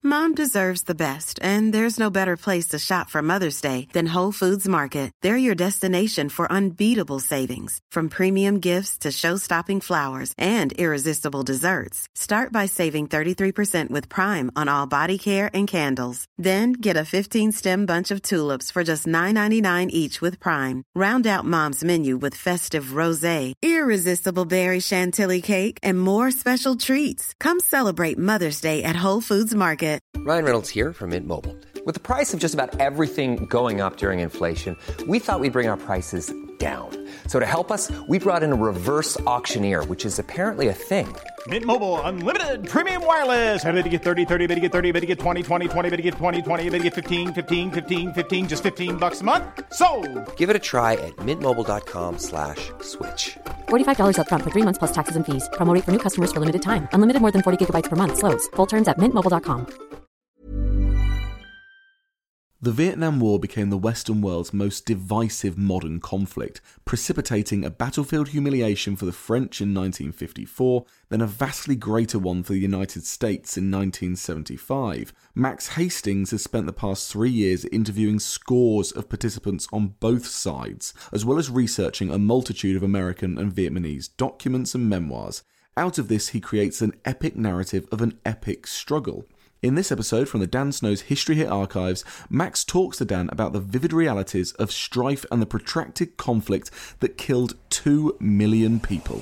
Mom deserves the best, and there's no better place to shop for Mother's Day than Whole Foods Market. They're your destination for unbeatable savings, from premium gifts to show-stopping flowers and irresistible desserts. Start by saving 33% with Prime on all body care and candles. Then get a 15-stem bunch of tulips for just $9.99 each with Prime. Round out Mom's menu with festive rosé, irresistible berry chantilly cake, and more special treats. Come celebrate Mother's Day at Whole Foods Market. Ryan Reynolds here from Mint Mobile. With the price of just about everything going up during inflation, we thought we'd bring our prices down. So to help us, we brought in a reverse auctioneer, which is apparently a thing. Mint Mobile Unlimited Premium Wireless. How to get 30, 30, bit to get 30, bit to get 20, 20, 20, bit to get 20, 20, bit to get 15, 15, 15, 15, just $15 a month? Sold! Give it a try at mintmobile.com/switch. $45 up front for 3 months plus taxes and fees. Promo rate for new customers for limited time. Unlimited more than 40 gigabytes per month. Slows full terms at mintmobile.com. The Vietnam War became the Western world's most divisive modern conflict, precipitating a battlefield humiliation for the French in 1954, then a vastly greater one for the United States in 1975. Max Hastings has spent the past 3 years interviewing scores of participants on both sides, as well as researching a multitude of American and Vietnamese documents and memoirs. Out of this, he creates an epic narrative of an epic struggle. In this episode from the Dan Snow's History Hit archives, Max talks to Dan about the vivid realities of strife and the protracted conflict that killed 2 million people.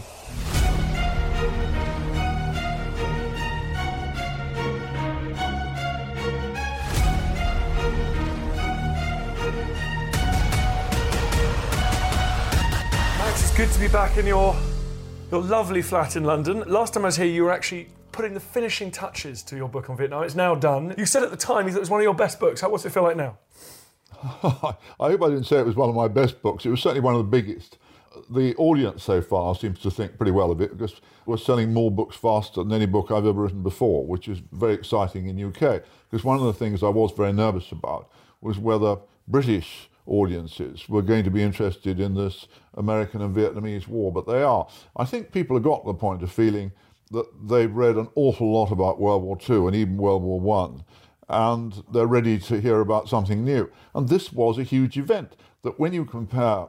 Max, it's good to be back in your lovely flat in London. Last time I was here, you were actually putting the finishing touches to your book on Vietnam. It's now done. You said at the time you thought it was one of your best books. What's it feel like now? I hope I didn't say it was one of my best books. It was certainly one of the biggest. The audience so far seems to think pretty well of it because we're selling more books faster than any book I've ever written before, which is very exciting in UK. Because one of the things I was very nervous about was whether British audiences were going to be interested in this American and Vietnamese war, but they are. I think people have got to the point of feeling that they've read an awful lot about World War II and even World War I, and they're ready to hear about something new. And this was a huge event that when you compare,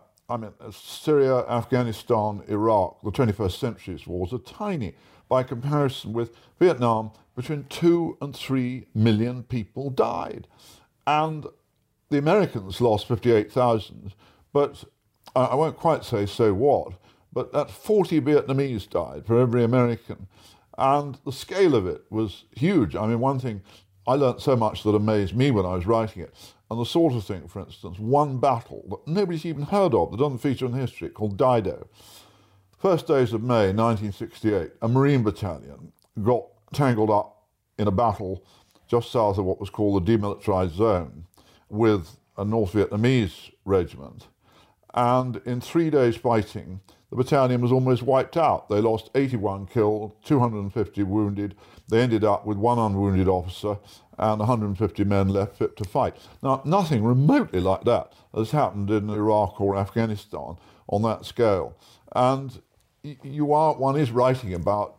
Syria, Afghanistan, Iraq, the 21st century's wars are tiny by comparison with Vietnam. Between 2 and 3 million people died. And the Americans lost 58,000, but I won't quite say so what, but that 40 Vietnamese died for every American. And the scale of it was huge. One thing, I learnt so much that amazed me when I was writing it. And the sort of thing, for instance, one battle that nobody's even heard of, that doesn't feature in history, called Dido. First days of May 1968, a Marine battalion got tangled up in a battle just south of what was called the demilitarized zone with a North Vietnamese regiment. And in 3 days fighting, the battalion was almost wiped out. They lost 81 killed, 250 wounded. They ended up with 1 unwounded officer and 150 men left fit to fight. Now, nothing remotely like that has happened in Iraq or Afghanistan on that scale. And one is writing about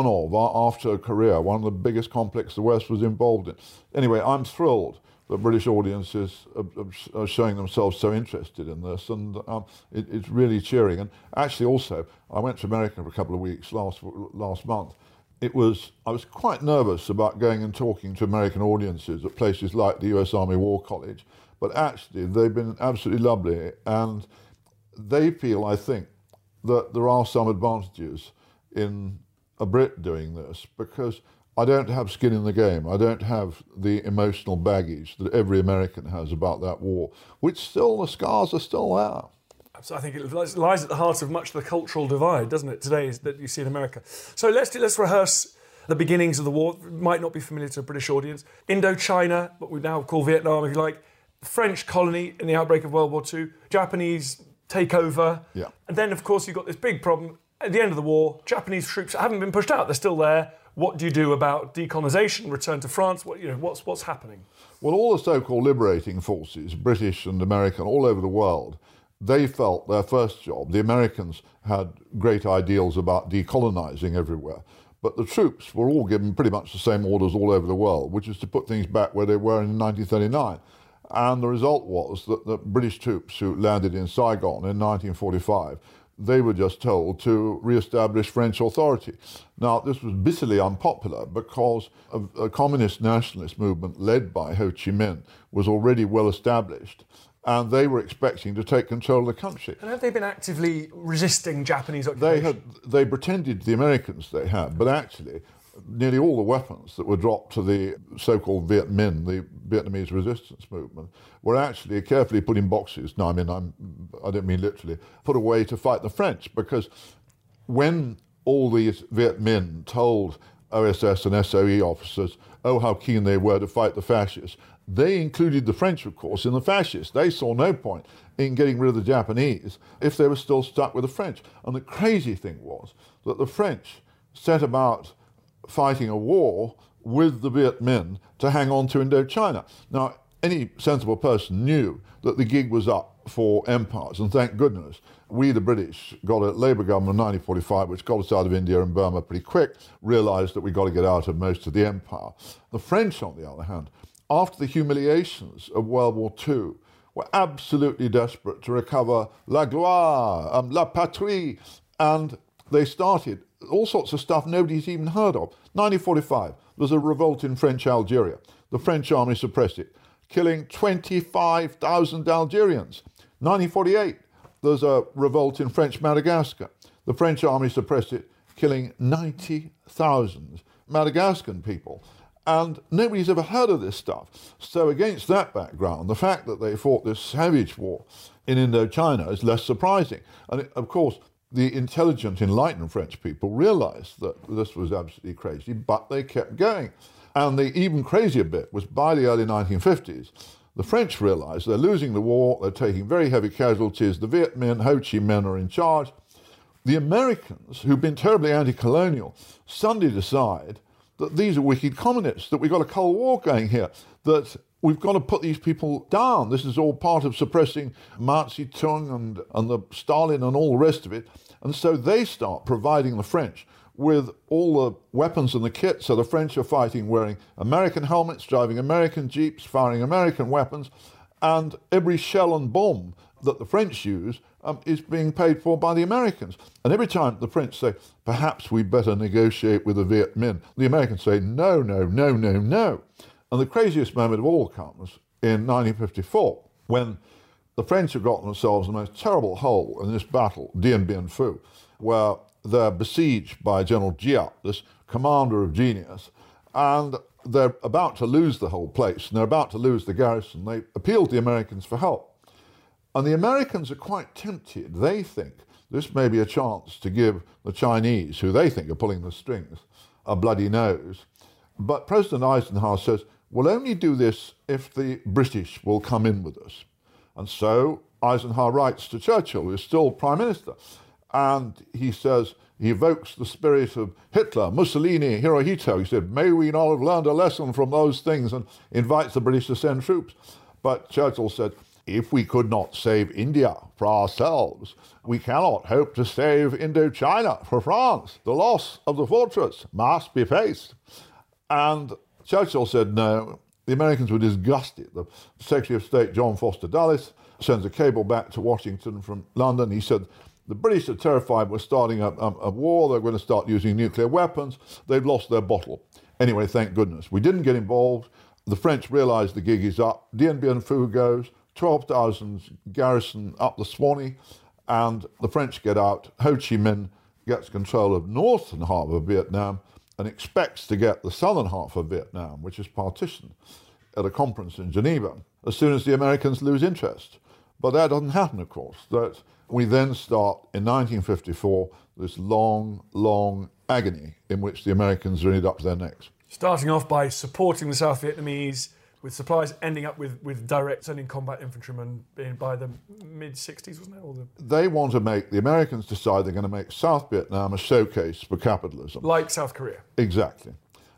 after Korea, one of the biggest conflicts the West was involved in. Anyway, I'm thrilled that British audiences are showing themselves so interested in this, and it's really cheering. And actually also, I went to America for a couple of weeks last month. I was quite nervous about going and talking to American audiences at places like the US Army War College, but actually they've been absolutely lovely, and they feel, I think, that there are some advantages in a Brit doing this, because I don't have skin in the game. I don't have the emotional baggage that every American has about that war, which still, the scars are still there. So I think it lies at the heart of much of the cultural divide, doesn't it, today, that you see in America. So let's rehearse the beginnings of the war. It might not be familiar to a British audience. Indochina, what we now call Vietnam, if you like, French colony in the outbreak of World War II, Japanese takeover. Yeah. And then, of course, you've got this big problem. At the end of the war, Japanese troops haven't been pushed out. They're still there. What do you do about decolonization, return to France? What's happening? Well, all the so-called liberating forces, British and American, all over the world, they felt their first job. The Americans had great ideals about decolonizing everywhere, But the troops were all given pretty much the same orders all over the world, which is to put things back where they were in 1939. And the result was that the British troops who landed in Saigon in 1945, they were just told to re-establish French authority. Now, this was bitterly unpopular because a communist nationalist movement led by Ho Chi Minh was already well established, and they were expecting to take control of the country. And have they been actively resisting Japanese occupation? They pretended, the Americans they had, but actually nearly all the weapons that were dropped to the so-called Viet Minh, the Vietnamese resistance movement, were actually carefully put in boxes. No, I don't mean literally, put away to fight the French, because when all these Viet Minh told OSS and SOE officers, oh, how keen they were to fight the fascists, they included the French, of course, in the fascists. They saw no point in getting rid of the Japanese if they were still stuck with the French. And the crazy thing was that the French set about fighting a war with the Viet Minh to hang on to Indochina. Now, any sensible person knew that the gig was up for empires, and thank goodness we, the British, got a Labour government in 1945, which got us out of India and Burma pretty quick, realised that we got to get out of most of the empire. The French, on the other hand, after the humiliations of World War II, were absolutely desperate to recover la gloire, la patrie, and they started all sorts of stuff nobody's even heard of. 1945, there's a revolt in French Algeria. The French army suppressed it, killing 25,000 Algerians. 1948, there's a revolt in French Madagascar. The French army suppressed it, killing 90,000 Madagascan people. And nobody's ever heard of this stuff. So against that background, the fact that they fought this savage war in Indochina is less surprising. And of course, the intelligent, enlightened French people realized that this was absolutely crazy, but they kept going. And the even crazier bit was by the early 1950s, the French realized they're losing the war, they're taking very heavy casualties, the Viet Minh, Ho Chi Minh are in charge. The Americans, who've been terribly anti-colonial, suddenly decide that these are wicked communists, that we've got a Cold War going here, that we've got to put these people down. This is all part of suppressing Mao Zedong and the Stalin and all the rest of it. And so they start providing the French with all the weapons and the kit. So the French are fighting wearing American helmets, driving American jeeps, firing American weapons, and every shell and bomb that the French use is being paid for by the Americans. And every time the French say, perhaps we better negotiate with the Viet Minh, the Americans say, no, no, no, no, no. And the craziest moment of all comes in 1954, when the French have gotten themselves in the most terrible hole in this battle, Dien Bien Phu, where they're besieged by General Giap, this commander of genius, and they're about to lose the whole place, and they're about to lose the garrison. They appeal to the Americans for help. And the Americans are quite tempted. They think this may be a chance to give the Chinese, who they think are pulling the strings, a bloody nose. But President Eisenhower says, we'll only do this if the British will come in with us. And so Eisenhower writes to Churchill, who is still Prime Minister, and he says, he evokes the spirit of Hitler, Mussolini, Hirohito. He said, may we not have learned a lesson from those things, and invites the British to send troops. But Churchill said, if we could not save India for ourselves, we cannot hope to save Indochina for France. The loss of the fortress must be faced. And Churchill said no. The Americans were disgusted. The Secretary of State, John Foster Dulles, sends a cable back to Washington from London. He said, the British are terrified we're starting a war. They're going to start using nuclear weapons. They've lost their bottle. Anyway, thank goodness. We didn't get involved. The French realised the gig is up. Dien Bien Phu goes. 12,000 garrison up the Swanee, and the French get out. Ho Chi Minh gets control of northern half of Vietnam and expects to get the southern half of Vietnam, which is partitioned, at a conference in Geneva, as soon as the Americans lose interest. But that doesn't happen, of course. That we then start, in 1954, this long, long agony in which the Americans are in it up to their necks. Starting off by supporting the South Vietnamese, with supplies ending up with direct sending combat infantrymen by the mid-60s, wasn't it? They want to make, the Americans decide they're going to make South Vietnam a showcase for capitalism. Like South Korea. Exactly.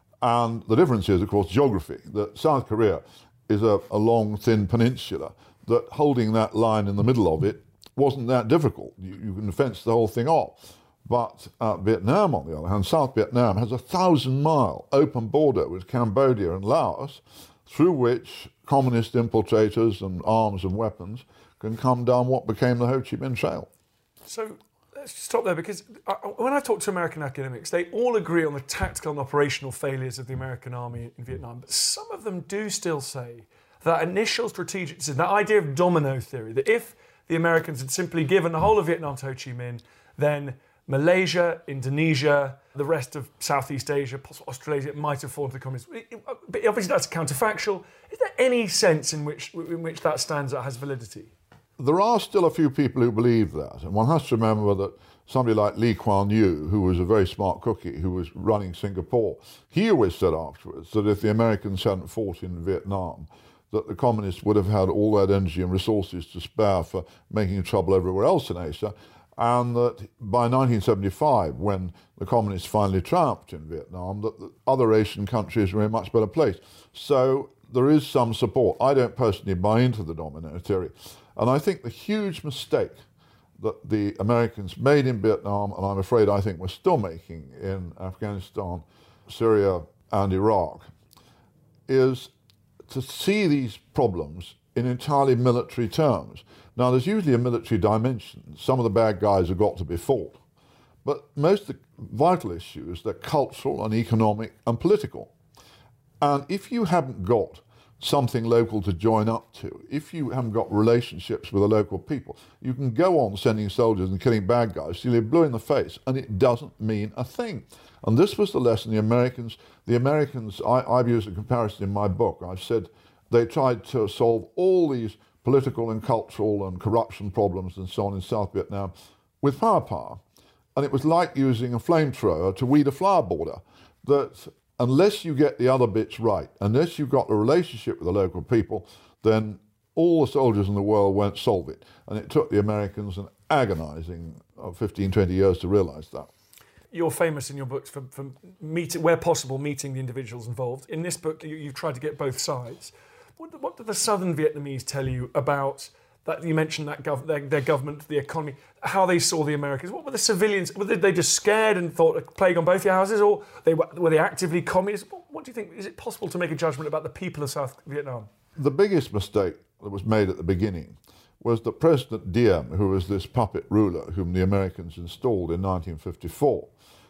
And the difference is, of course, geography. That South Korea is a long, thin peninsula, that holding that line in the middle of it wasn't that difficult. You can fence the whole thing off. But Vietnam, on the other hand, South Vietnam has a 1,000-mile open border with Cambodia and Laos, through which communist infiltrators and arms and weapons can come down what became the Ho Chi Minh Trail. So let's just stop there, because when I talk to American academics, they all agree on the tactical and operational failures of the American army in Vietnam. But some of them do still say that initial strategic decision, that idea of domino theory, that if the Americans had simply given the whole of Vietnam to Ho Chi Minh, then Malaysia, Indonesia, the rest of Southeast Asia, possibly Australasia, might have fallen to the communists. But obviously that's counterfactual. Is there any sense in which that stands out, has validity? There are still a few people who believe that, and one has to remember that somebody like Lee Kuan Yew, who was a very smart cookie, who was running Singapore, he always said afterwards that if the Americans hadn't fought in Vietnam, that the communists would have had all that energy and resources to spare for making trouble everywhere else in Asia, and that by 1975, when the communists finally triumphed in Vietnam, that the other Asian countries were in a much better place. So there is some support. I don't personally buy into the domino theory. And I think the huge mistake that the Americans made in Vietnam, and I'm afraid I think we're still making in Afghanistan, Syria, and Iraq, is to see these problems in entirely military terms. Now, there's usually a military dimension. Some of the bad guys have got to be fought. But most of the vital issues, they're cultural and economic and political. And if you haven't got something local to join up to, if you haven't got relationships with the local people, you can go on sending soldiers and killing bad guys till you're blue in the face, and it doesn't mean a thing. And this was the lesson the Americans, I've used a comparison in my book. I've said they tried to solve all these political and cultural and corruption problems and so on in South Vietnam with firepower. And it was like using a flamethrower to weed a flower border, that unless you get the other bits right, unless you've got a relationship with the local people, then all the soldiers in the world won't solve it. And it took the Americans an agonizing 15, 20 years to realize that. You're famous in your books for meeting, where possible, meeting the individuals involved. In this book, you've tried to get both sides. What did the southern Vietnamese tell you about that? You mentioned that their government, the economy, how they saw the Americans. What were the civilians? Were they just scared and thought a plague on both your houses, or were they actively communist? What do you think? Is it possible to make a judgment about the people of South Vietnam? The biggest mistake that was made at the beginning was that President Diem, who was this puppet ruler whom the Americans installed in 1954,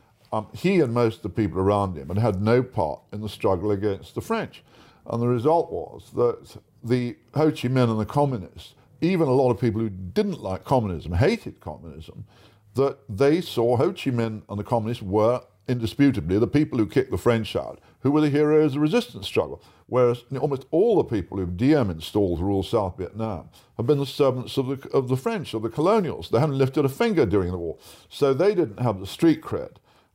he and most of the people around him had no part in the struggle against the French. And the result was that the Ho Chi Minh and the communists, even a lot of people who didn't like communism, hated communism, that they saw Ho Chi Minh and the communists were indisputably the people who kicked the French out, who were the heroes of the resistance struggle. Whereas almost all the people who Diem installed to rule South Vietnam have been the servants of the French, of the colonials. They haven't lifted a finger during the war. So they didn't have the street cred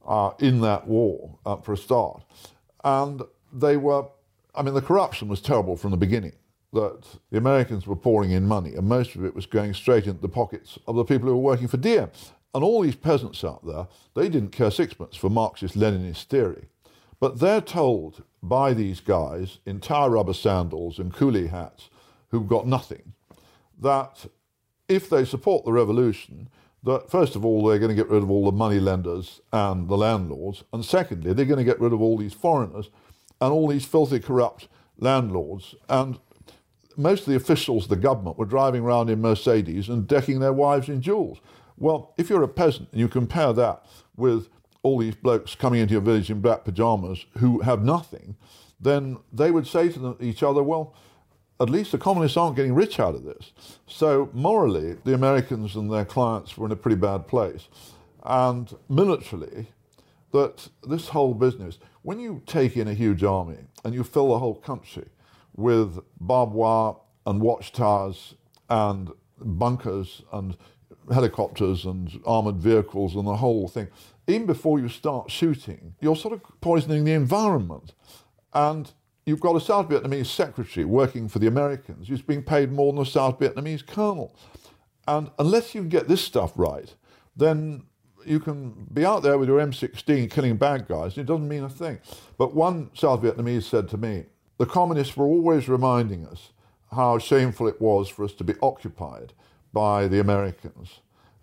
in that war for a start. And they were, the corruption was terrible from the beginning, that the Americans were pouring in money, and most of it was going straight into the pockets of the people who were working for Diem. And all these peasants out there, they didn't care sixpence for Marxist-Leninist theory. But they're told by these guys in tire rubber sandals and coolie hats who've got nothing, that if they support the revolution, that first of all, they're going to get rid of all the money lenders and the landlords, and secondly, they're going to get rid of all these foreigners and all these filthy, corrupt landlords. And most of the officials of the government were driving around in Mercedes and decking their wives in jewels. Well, if you're a peasant and you compare that with all these blokes coming into your village in black pajamas who have nothing, then they would say to each other, well, at least the communists aren't getting rich out of this. So morally, the Americans and their clients were in a pretty bad place. And militarily, that this whole business, when you take in a huge army and you fill the whole country with barbed wire and watchtowers and bunkers and helicopters and armoured vehicles and the whole thing, even before you start shooting, you're sort of poisoning the environment. And you've got a South Vietnamese secretary working for the Americans who's being paid more than a South Vietnamese colonel. And unless you get this stuff right, then you can be out there with your M16 killing bad guys, and it doesn't mean a thing. But one South Vietnamese said to me, the communists were always reminding us how shameful it was for us to be occupied by the Americans.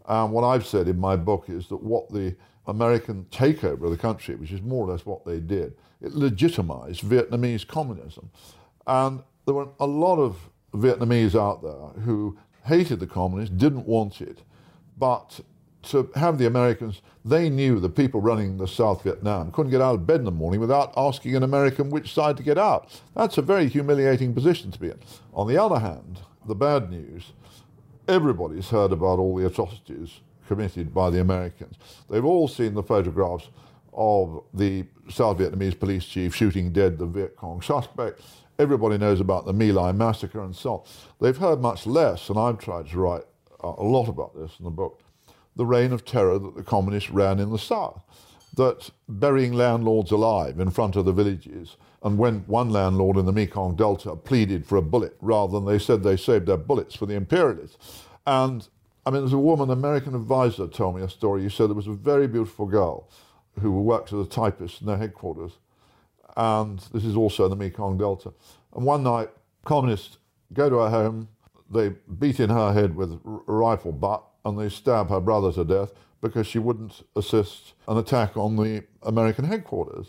And what I've said in my book is that what the American takeover of the country, which is more or less what they did, it legitimized Vietnamese communism. And there were a lot of Vietnamese out there who hated the communists, didn't want it, but to have the Americans, they knew the people running the South Vietnam couldn't get out of bed in the morning without asking an American which side to get out. That's a very humiliating position to be in. On the other hand, the bad news, everybody's heard about all the atrocities committed by the Americans. They've all seen the photographs of the South Vietnamese police chief shooting dead the Viet Cong suspect. Everybody knows about the My Lai massacre and so on. They've heard much less, and I've tried to write a lot about this in the book, the reign of terror that the communists ran in the South, that burying landlords alive in front of the villages, and when one landlord in the Mekong Delta pleaded for a bullet rather than they said they saved their bullets for the imperialists. And I mean, there's a woman, an American advisor, told me a story. He said there was a very beautiful girl who worked as a typist in their headquarters, and this is also in the Mekong Delta. And one night, communists go to her home, they beat in her head with a rifle butt, and they stab her brother to death because she wouldn't assist an attack on the American headquarters.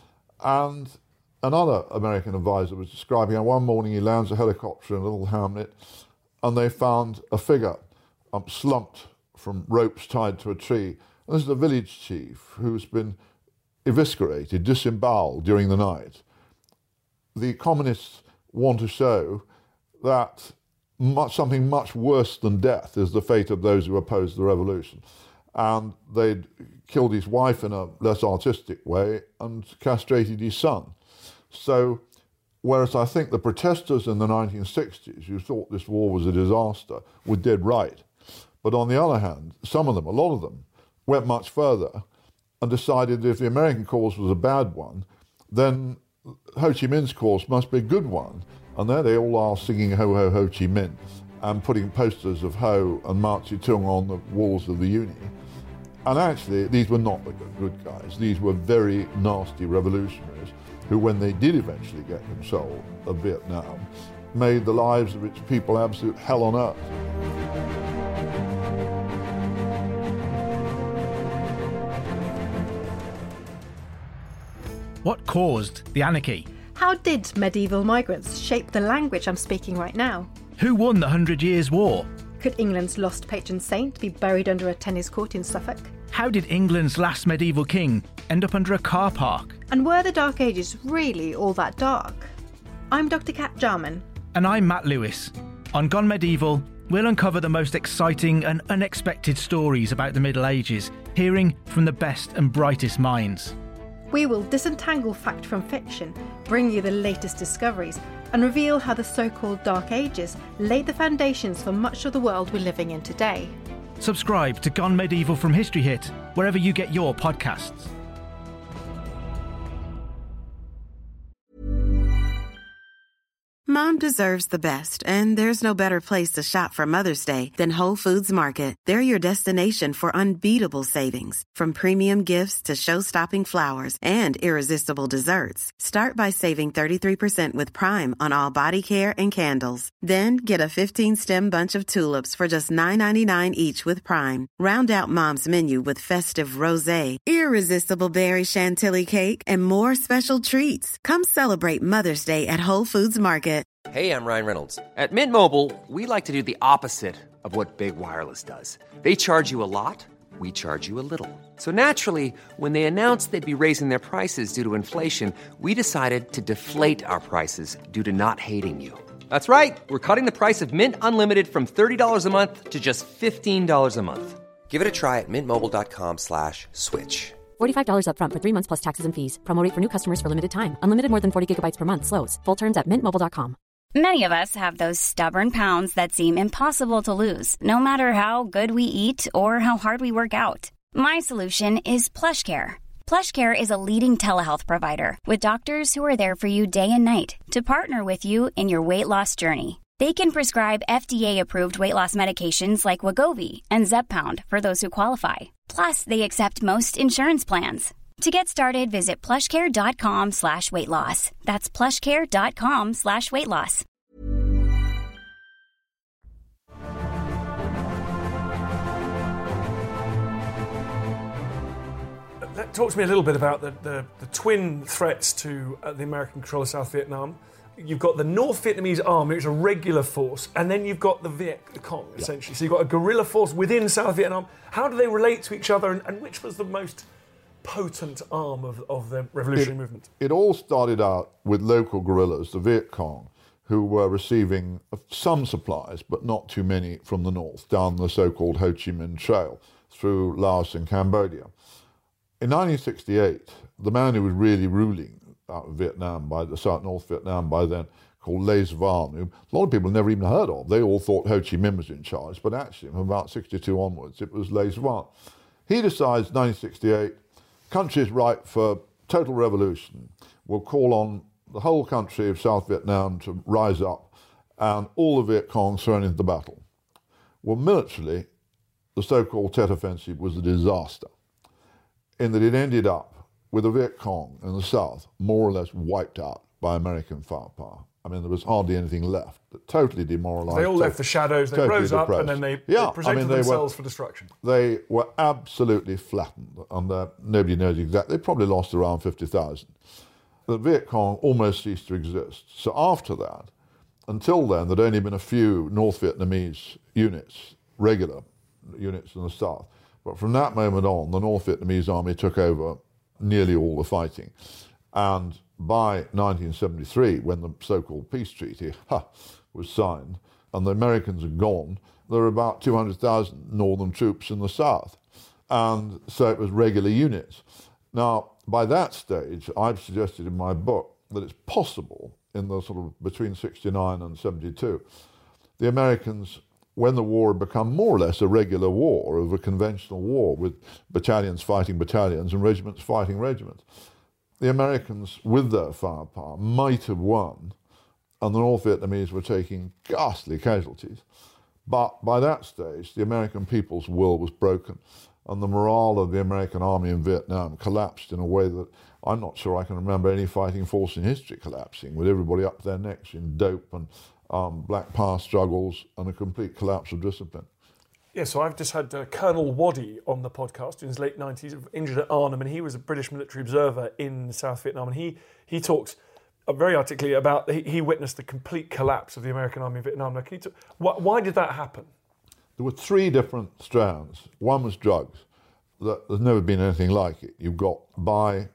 And another American advisor was describing how one morning he lands a helicopter in a little hamlet, and they found a figure slumped from ropes tied to a tree. And this is the village chief who's been eviscerated, disemboweled during the night. The communists want to show that something much worse than death is the fate of those who oppose the revolution. And they'd killed his wife in a less artistic way and castrated his son. So, whereas I think the protesters in the 1960s who thought this war was a disaster were dead right. But on the other hand, some of them, a lot of them, went much further and decided that if the American cause was a bad one, then Ho Chi Minh's cause must be a good one. And there they all are singing Ho Ho Ho Chi Minh and putting posters of Ho and Mao Zedong on the walls of the uni. And actually, these were not the good guys. These were very nasty revolutionaries who, when they did eventually get control of Vietnam, made the lives of its people absolute hell on earth. What caused the anarchy? How did medieval migrants shape the language I'm speaking right now? Who won the 100 Years' War? Could England's lost patron saint be buried under a tennis court in Suffolk? How did England's last medieval king end up under a car park? And were the Dark Ages really all that dark? I'm Dr. Kat Jarman. And I'm Matt Lewis. On Gone Medieval, we'll uncover the most exciting and unexpected stories about the Middle Ages, hearing from the best and brightest minds. We will disentangle fact from fiction, bring you the latest discoveries, and reveal how the so-called Dark Ages laid the foundations for much of the world we're living in today. Subscribe to Gone Medieval from History Hit, wherever you get your podcasts. Mom deserves the best, and there's no better place to shop for Mother's Day than Whole Foods Market. They're your destination for unbeatable savings, from premium gifts to show-stopping flowers and irresistible desserts. Start by saving 33% with Prime on all body care and candles. Then get a 15-stem bunch of tulips for just $9.99 each with Prime. Round out Mom's menu with festive rosé, irresistible berry chantilly cake, and more special treats. Come celebrate Mother's Day at Whole Foods Market. Hey, I'm Ryan Reynolds. At Mint Mobile, we like to do the opposite of what Big Wireless does. They charge you a lot, we charge you a little. So naturally, when they announced they'd be raising their prices due to inflation, we decided to deflate our prices due to not hating you. That's right. We're cutting the price of Mint Unlimited from $30 a month to just $15 a month. Give it a try at mintmobile.com/switch. $45 up front for 3 months plus taxes and fees. Promo rate for new customers for limited time. Unlimited more than 40 gigabytes per month. Slows full terms at mintmobile.com. Many of us have those stubborn pounds that seem impossible to lose, no matter how good we eat or how hard we work out. My solution is PlushCare. PlushCare is a leading telehealth provider with doctors who are there for you day and night to partner with you in your weight loss journey. They can prescribe FDA-approved weight loss medications like Wegovy and Zepbound for those who qualify. Plus, they accept most insurance plans. To get started, visit plushcare.com/weightloss. That's plushcare.com/weightloss. Talk to me a little bit about the twin threats to the American control of South Vietnam. You've got the North Vietnamese army, which is a regular force, and then you've got the Viet Cong, essentially. So you've got a guerrilla force within South Vietnam. How do they relate to each other, and which was the most potent arm of the revolutionary movement? It all started out with local guerrillas, the Viet Cong, who were receiving some supplies, but not too many, from the north, down the so-called Ho Chi Minh Trail through Laos and Cambodia. In 1968, the man who was really ruling out of Vietnam, by the North Vietnam by then, called Le Duan, who a lot of people never even heard of. They all thought Ho Chi Minh was in charge, but actually from about 62 onwards, it was Le Duan. He decides, 1968, country is ripe for total revolution. We'll call on the whole country of South Vietnam to rise up, and all the Viet Cong thrown into the battle. Well, militarily, the so-called Tet Offensive was a disaster, in that it ended up with the Viet Cong in the south more or less wiped out by American firepower. I mean, there was hardly anything left. Totally demoralised. They all left the shadows, they totally rose up, and then they presented themselves for destruction. They were absolutely flattened, and nobody knows exactly. They probably lost around 50,000. The Viet Cong almost ceased to exist. So after that, until then, there'd only been a few North Vietnamese units, regular units in the south. But from that moment on, the North Vietnamese army took over nearly all the fighting. And by 1973, when the so-called peace treaty was signed, and the Americans had gone, there were about 200,000 northern troops in the south. And so it was regular units. Now, by that stage, I've suggested in my book that it's possible in the sort of between 69 and 72, the Americans, when the war had become more or less a regular war, of a conventional war with battalions fighting battalions and regiments fighting regiments, the Americans, with their firepower, might have won, and the North Vietnamese were taking ghastly casualties. But by that stage, the American people's will was broken, and the morale of the American army in Vietnam collapsed in a way that I'm not sure I can remember any fighting force in history collapsing, with everybody up to their necks in dope and black power struggles and a complete collapse of discipline. Yeah, so I've just had Colonel Waddy on the podcast in his late 90s, injured at Arnhem, and he was a British military observer in South Vietnam, and he talks very articulately about, he witnessed the complete collapse of the American army in Vietnam. Now, can you why did that happen? There were three different strands. One was drugs. There's never been anything like it. You've got, by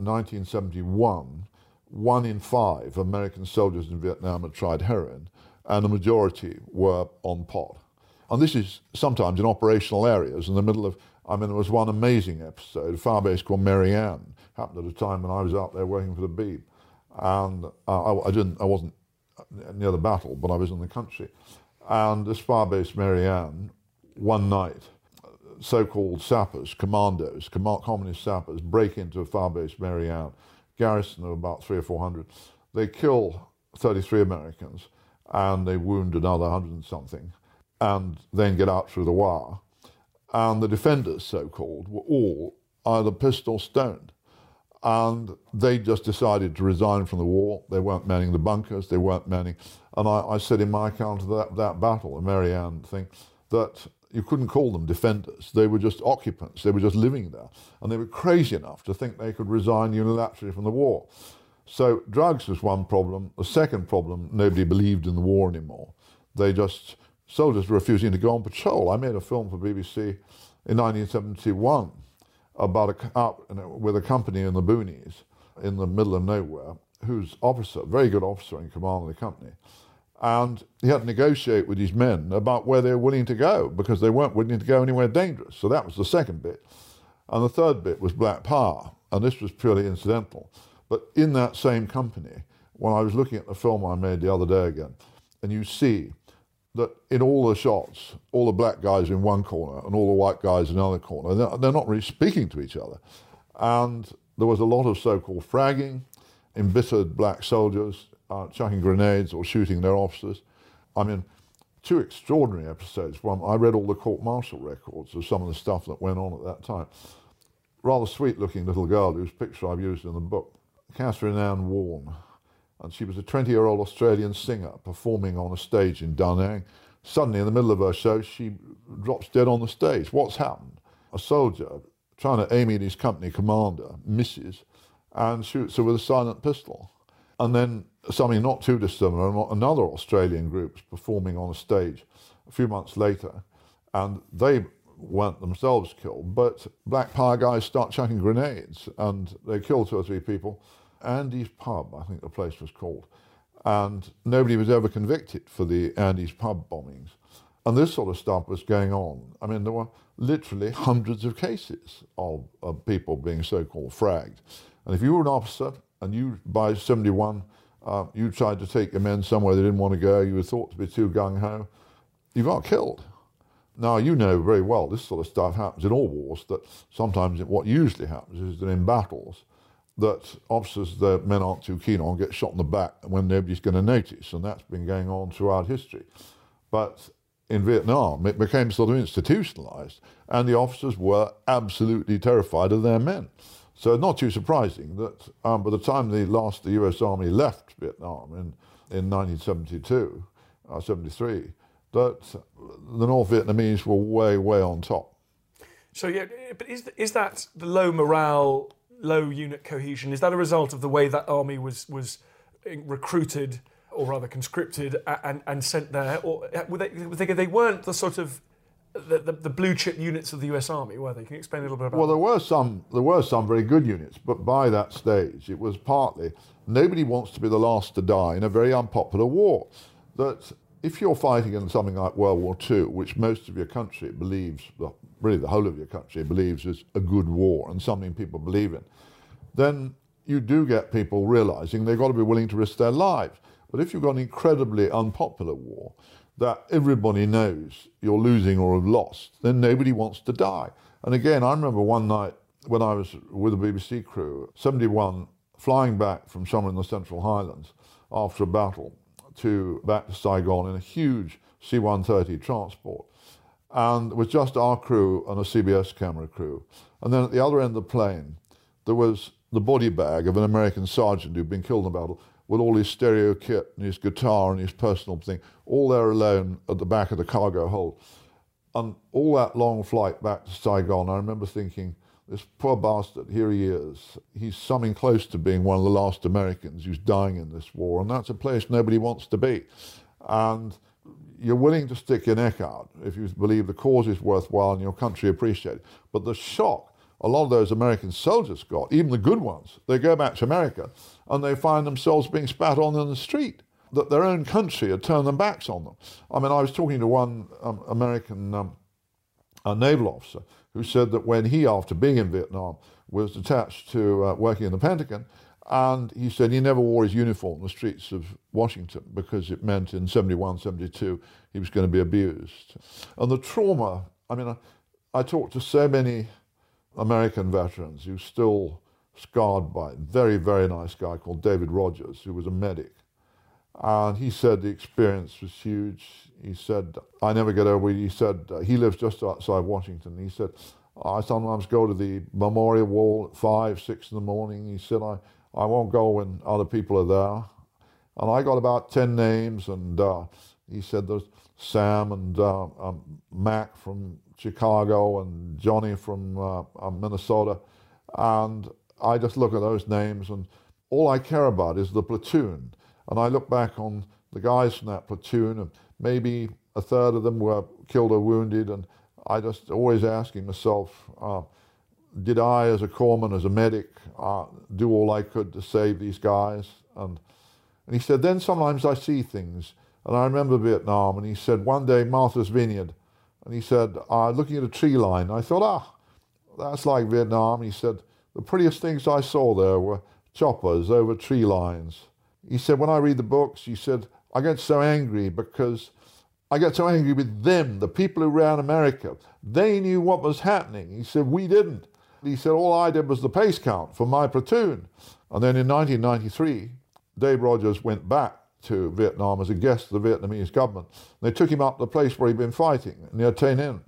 1971, 1 in 5 American soldiers in Vietnam had tried heroin, and the majority were on pot. And this is sometimes in operational areas in the middle of, there was one amazing episode, a fire base called Mary Ann, happened at a time when I was out there working for the Beeb. And I wasn't near the battle, but I was in the country. And this fire base Mary Ann, one night, so-called sappers, commandos, communist sappers, break into a fire base Mary Ann, garrison of about 300 or 400. They kill 33 Americans, and they wound another 100 and something, and then get out through the wire. And the defenders, so-called, were all either pissed or stoned. And they just decided to resign from the war. They weren't manning the bunkers, they weren't manning... And I said in my account of that battle, the Mary Ann thing, that you couldn't call them defenders. They were just occupants. They were just living there. And they were crazy enough to think they could resign unilaterally from the war. So drugs was one problem. The second problem, nobody believed in the war anymore. Soldiers were refusing to go on patrol. I made a film for BBC in 1971 with a company in the boonies, in the middle of nowhere, whose officer, very good officer in command of the company, and he had to negotiate with his men about where they were willing to go, because they weren't willing to go anywhere dangerous. So that was the second bit. And the third bit was black power, and this was purely incidental. But in that same company, when I was looking at the film I made the other day again, and you see that in all the shots, all the black guys in one corner and all the white guys in another corner, they're not really speaking to each other. And there was a lot of so-called fragging, embittered black soldiers chucking grenades or shooting their officers. Two extraordinary episodes. One, I read all the court-martial records of some of the stuff that went on at that time. Rather sweet-looking little girl whose picture I've used in the book, Catherine Ann Warne. And she was a 20-year-old Australian singer performing on a stage in Da Nang. Suddenly, in the middle of her show, she drops dead on the stage. What's happened? A soldier trying to aim at his company commander, misses, and shoots her with a silent pistol. And then something not too dissimilar, another Australian group's performing on a stage a few months later, and they weren't themselves killed, but Black Power guys start chucking grenades, and they kill 2 or 3 people. Andy's Pub, I think the place was called, and nobody was ever convicted for the Andy's Pub bombings. And this sort of stuff was going on. I mean, there were literally hundreds of cases of people being so-called fragged. And if you were an officer and you, by 71, you tried to take your men somewhere they didn't want to go, you were thought to be too gung-ho, you got killed. Now, you know very well this sort of stuff happens in all wars, that sometimes what usually happens is that in battles, that officers that men aren't too keen on get shot in the back when nobody's going to notice, and that's been going on throughout history. But in Vietnam, it became sort of institutionalized, and the officers were absolutely terrified of their men. So not too surprising that by the time the US Army left Vietnam in 1972, 73, that the North Vietnamese were way, way on top. So yeah, but is that the low morale, low unit cohesion, is that a result of the way that army was recruited, or rather conscripted and sent there? Or they weren't the sort of the blue chip units of the US Army, were they? Can you explain a little bit about that? Well, there were some very good units, but by that stage it was partly nobody wants to be the last to die in a very unpopular war. That if you're fighting in something like World War II, which most of your country believes, really the whole of your country believes is a good war and something people believe in, then you do get people realizing they've got to be willing to risk their lives. But if you've got an incredibly unpopular war that everybody knows you're losing or have lost, then nobody wants to die. And again, I remember one night when I was with a BBC crew, 71, flying back from somewhere in the Central Highlands after a battle back to Saigon in a huge C-130 transport. And it was just our crew and a CBS camera crew. And then at the other end of the plane, there was the body bag of an American sergeant who'd been killed in a battle, with all his stereo kit and his guitar and his personal thing, all there alone at the back of the cargo hold. And all that long flight back to Saigon, I remember thinking, this poor bastard, here he is. He's something close to being one of the last Americans who's dying in this war, and that's a place nobody wants to be. And you're willing to stick your neck out if you believe the cause is worthwhile and your country appreciates it. But the shock a lot of those American soldiers got, even the good ones, they go back to America and they find themselves being spat on in the street, that their own country had turned their backs on them. I mean, I was talking to one American naval officer who said that when he, after being in Vietnam, was attached to working in the Pentagon, and he said he never wore his uniform in the streets of Washington because it meant in 71, 72, he was going to be abused. And the trauma, I mean, I talked to so many American veterans who still scarred by it. Very, very nice guy called David Rogers, who was a medic. And he said the experience was huge. He said, I never get over it. He said, he lives just outside Washington. He said, I sometimes go to the memorial wall at 5, 6 in the morning. He said, I won't go when other people are there. And I got about 10 names, and he said there's Sam and Mac from Chicago and Johnny from Minnesota. And I just look at those names, and all I care about is the platoon. And I look back on the guys from that platoon, and maybe a third of them were killed or wounded, and I just always asking myself, did I, as a corpsman, as a medic, do all I could to save these guys? And he said, then sometimes I see things. And I remember Vietnam, and he said, one day, Martha's Vineyard, and he said, looking at a tree line, I thought, that's like Vietnam. He said, the prettiest things I saw there were choppers over tree lines. He said, when I read the books, he said, I get so angry because I get so angry with them, the people who ran America. They knew what was happening. He said, we didn't. He said, all I did was the pace count for my platoon. And then in 1993, Dave Rogers went back to Vietnam as a guest of the Vietnamese government. They took him up to the place where he'd been fighting, near Tay Ninh.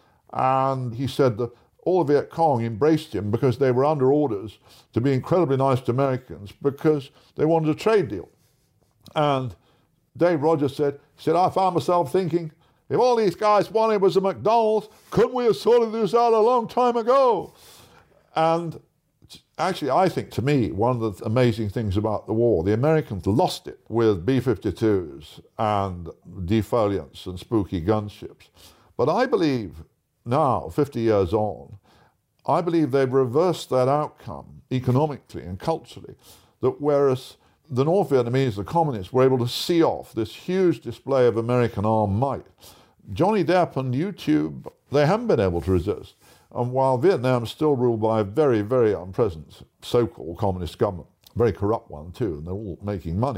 And he said that all the Viet Cong embraced him because they were under orders to be incredibly nice to Americans because they wanted a trade deal. And Dave Rogers said, I found myself thinking, if all these guys wanted was a McDonald's, couldn't we have sorted this out a long time ago? And actually, I think, to me, one of the amazing things about the war, the Americans lost it with B-52s and defoliants and spooky gunships. But I believe now, 50 years on, I believe they've reversed that outcome economically and culturally, that whereas the North Vietnamese, the communists, were able to see off this huge display of American armed might, Johnny Depp and YouTube, they haven't been able to resist. And while Vietnam is still ruled by a very, very unpleasant so-called communist government, a very corrupt one too, and they're all making money,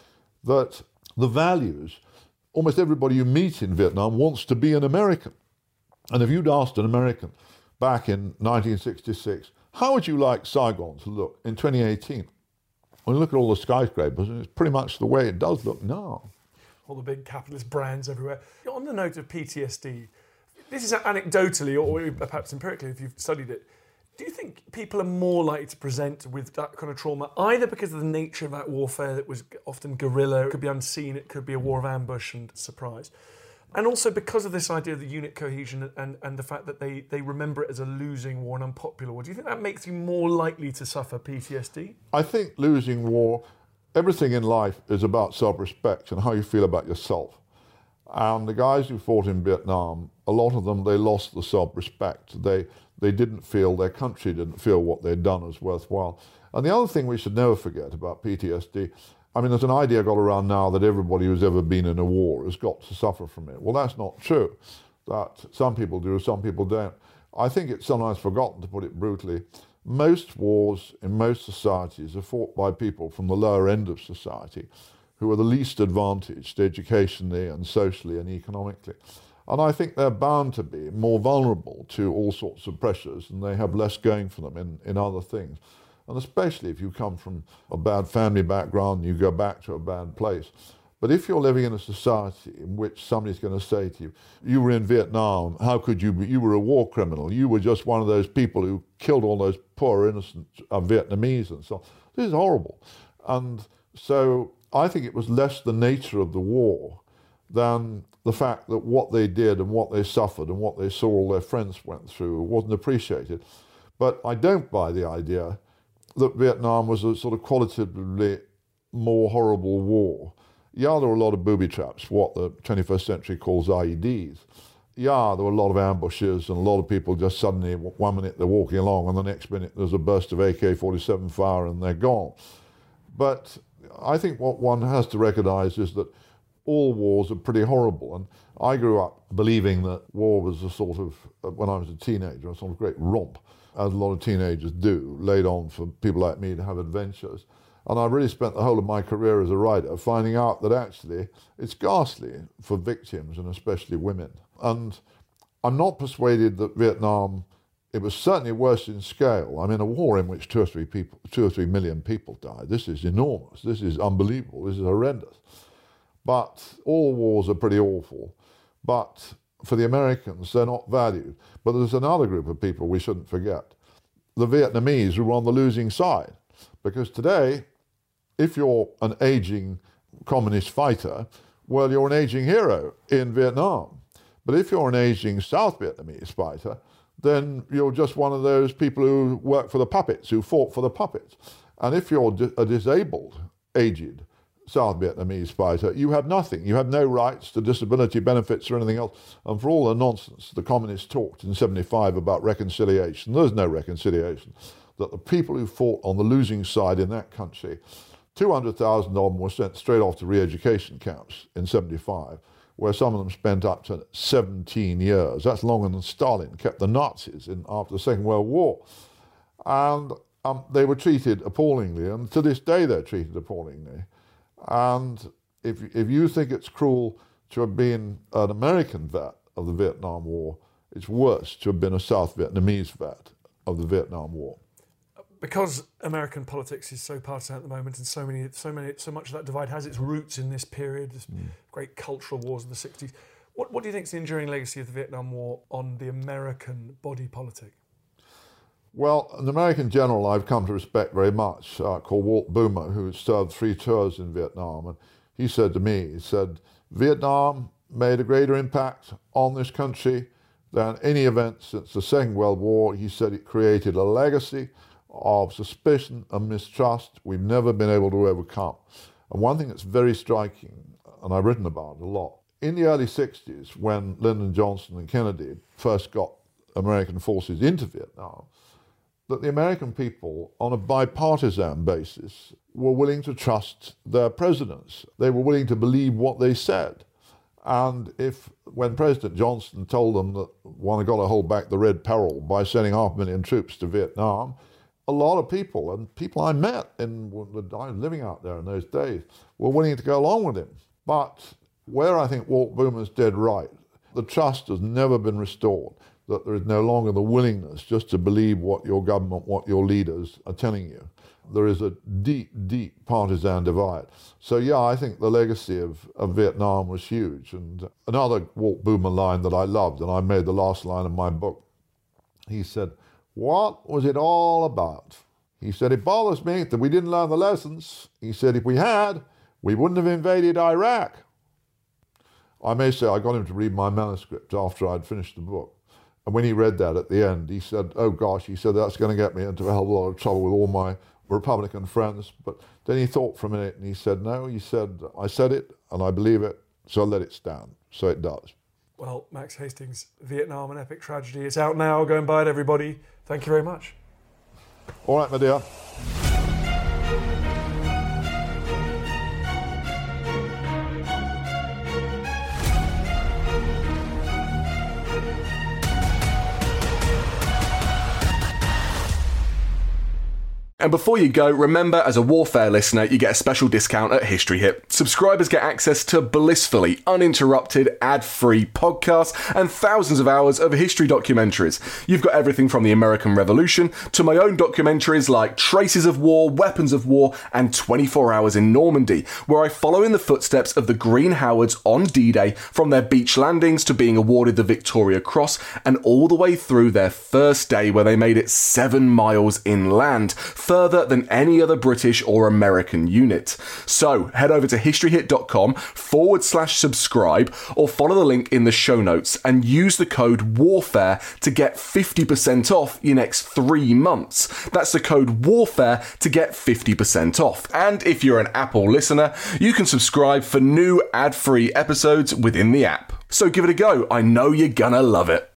that the values, almost everybody you meet in Vietnam wants to be an American. And if you'd asked an American back in 1966, how would you like Saigon to look in 2018? Well, you look at all the skyscrapers, and it's pretty much the way it does look now. All the big capitalist brands everywhere. On the note of PTSD, this is anecdotally, or perhaps empirically if you've studied it, do you think people are more likely to present with that kind of trauma, either because of the nature of that warfare that was often guerrilla, it could be unseen, it could be a war of ambush and surprise, and also because of this idea of the unit cohesion and the fact that they remember it as a losing war, an unpopular war? Do you think that makes you more likely to suffer PTSD? I think losing war, everything in life is about self-respect and how you feel about yourself. And the guys who fought in Vietnam, a lot of them, they lost the self-respect. They didn't feel, their country didn't feel what they'd done as worthwhile. And the other thing we should never forget about PTSD, I mean, there's an idea got around now that everybody who's ever been in a war has got to suffer from it. Well, that's not true. That some people do, some people don't. I think it's sometimes forgotten, to put it brutally. Most wars in most societies are fought by people from the lower end of society who are the least advantaged educationally and socially and economically. And I think they're bound to be more vulnerable to all sorts of pressures, and they have less going for them in other things. And especially if you come from a bad family background and you go back to a bad place. But if you're living in a society in which somebody's going to say to you, you were in Vietnam, how could you be, you were a war criminal, you were just one of those people who killed all those poor innocent Vietnamese and so on. This is horrible. And so I think it was less the nature of the war than the fact that what they did and what they suffered and what they saw all their friends went through wasn't appreciated. But I don't buy the idea that Vietnam was a sort of qualitatively more horrible war. Yeah, there were a lot of booby traps, what the 21st century calls IEDs. Yeah, there were a lot of ambushes and a lot of people just suddenly, one minute they're walking along and the next minute there's a burst of AK-47 fire and they're gone. But I think what one has to recognize is that all wars are pretty horrible. And I grew up believing that war was a sort of, when I was a teenager, a sort of great romp, as a lot of teenagers do, laid on for people like me to have adventures. And I really spent the whole of my career as a writer finding out that actually it's ghastly for victims and especially women. And I'm not persuaded that Vietnam, it was certainly worse in scale. I mean, a war in which 2 or 3 million people died. This is enormous. This is unbelievable. This is horrendous. But all wars are pretty awful. But for the Americans, they're not valued. But there's another group of people we shouldn't forget. The Vietnamese who were on the losing side. Because today, if you're an aging communist fighter, well, you're an aging hero in Vietnam. But if you're an aging South Vietnamese fighter, then you're just one of those people who work for the puppets, who fought for the puppets. And if you're a disabled, aged South Vietnamese fighter, you have nothing. You have no rights to disability benefits or anything else. And for all the nonsense the communists talked in 1975 about reconciliation, there's no reconciliation. That the people who fought on the losing side in that country, 200,000 of them were sent straight off to re-education camps in 1975, where some of them spent up to 17 years. That's longer than Stalin kept the Nazis in after the Second World War. And they were treated appallingly, and to this day they're treated appallingly. And if you think it's cruel to have been an American vet of the Vietnam War, it's worse to have been a South Vietnamese vet of the Vietnam War. Because American politics is so partisan at the moment, and so much of that divide has its roots in this period, this great cultural wars of the 60s. What do you think is the enduring legacy of the Vietnam War on the American body politic? Well, an American general I've come to respect very much, called Walt Boomer, who served 3 tours in Vietnam, and he said to me, Vietnam made a greater impact on this country than any event since the Second World War. He said it created a legacy of suspicion and mistrust we've never been able to overcome. And one thing that's very striking, and I've written about it a lot, in the early 60s, when Lyndon Johnson and Kennedy first got American forces into Vietnam, that the American people, on a bipartisan basis, were willing to trust their presidents. They were willing to believe what they said. And when President Johnson told them that one had got to hold back the Red Peril by sending 500,000 troops to Vietnam, a lot of people, and people I met I was living out there in those days, were willing to go along with him. But where I think Walt Boomer's dead right, the trust has never been restored, that there is no longer the willingness just to believe what your government, what your leaders are telling you. There is a deep, deep partisan divide. So yeah, I think the legacy of Vietnam was huge. And another Walt Boomer line that I loved, and I made the last line of my book, he said, "What was it all about?" He said, "It bothers me that we didn't learn the lessons." He said, "If we had, we wouldn't have invaded Iraq." I may say I got him to read my manuscript after I'd finished the book. And when he read that at the end, he said, "Oh gosh," he said, "that's going to get me into a hell of a lot of trouble with all my Republican friends." But then he thought for a minute and he said, "No," he said, "I said it and I believe it, so let it stand." So it does. Well, Max Hastings, Vietnam, an epic tragedy. It's out now. Go and buy it, everybody. Thank you very much. All right, my dear. And before you go, remember, as a Warfare listener, you get a special discount at History Hit. Subscribers get access to blissfully uninterrupted, ad-free podcasts and thousands of hours of history documentaries. You've got everything from the American Revolution to my own documentaries like Traces of War, Weapons of War, and 24 Hours in Normandy, where I follow in the footsteps of the Green Howards on D-Day, from their beach landings to being awarded the Victoria Cross, and all the way through their first day where they made it 7 miles inland, further than any other British or American unit. So head over to historyhit.com/subscribe or follow the link in the show notes and use the code WARFARE to get 50% off your next 3 months. That's the code WARFARE to get 50% off. And if you're an Apple listener, you can subscribe for new ad-free episodes within the app. So give it a go. I know you're gonna love it.